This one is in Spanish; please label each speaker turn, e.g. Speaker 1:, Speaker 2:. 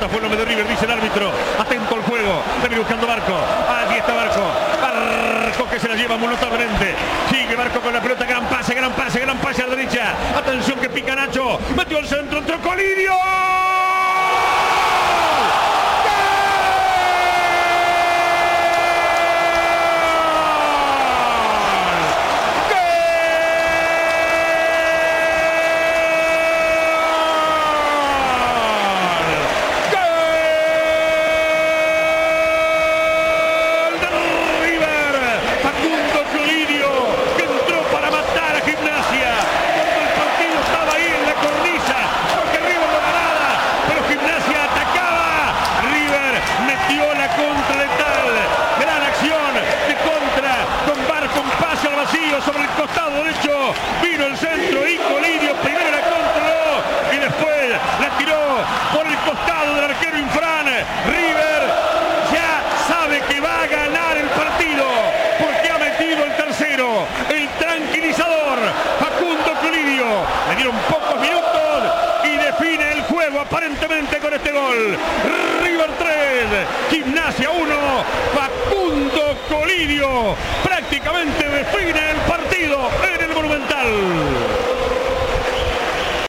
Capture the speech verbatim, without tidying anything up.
Speaker 1: pelota fue el hombre de River, dice el árbitro. Atento al juego. Viene buscando Barco. Allí está Barco. Barco que se la lleva notablemente. Sigue Barco con la pelota. Gran pase, gran pase, gran pase a la derecha. Atención que pica Nacho. Metió el centro, entró Colidio. Sobre el costado derecho vino el centro y Colidio primero la controló y después la tiró por el costado del arquero Infran. River ya sabe que va a ganar el partido porque ha metido el tercero, el tranquilizador Facundo Colidio. Le dieron pocos minutos y define el juego aparentemente con este gol. River tres, Gimnasia uno, Facundo Colidio prácticamente define el partido en el Monumental.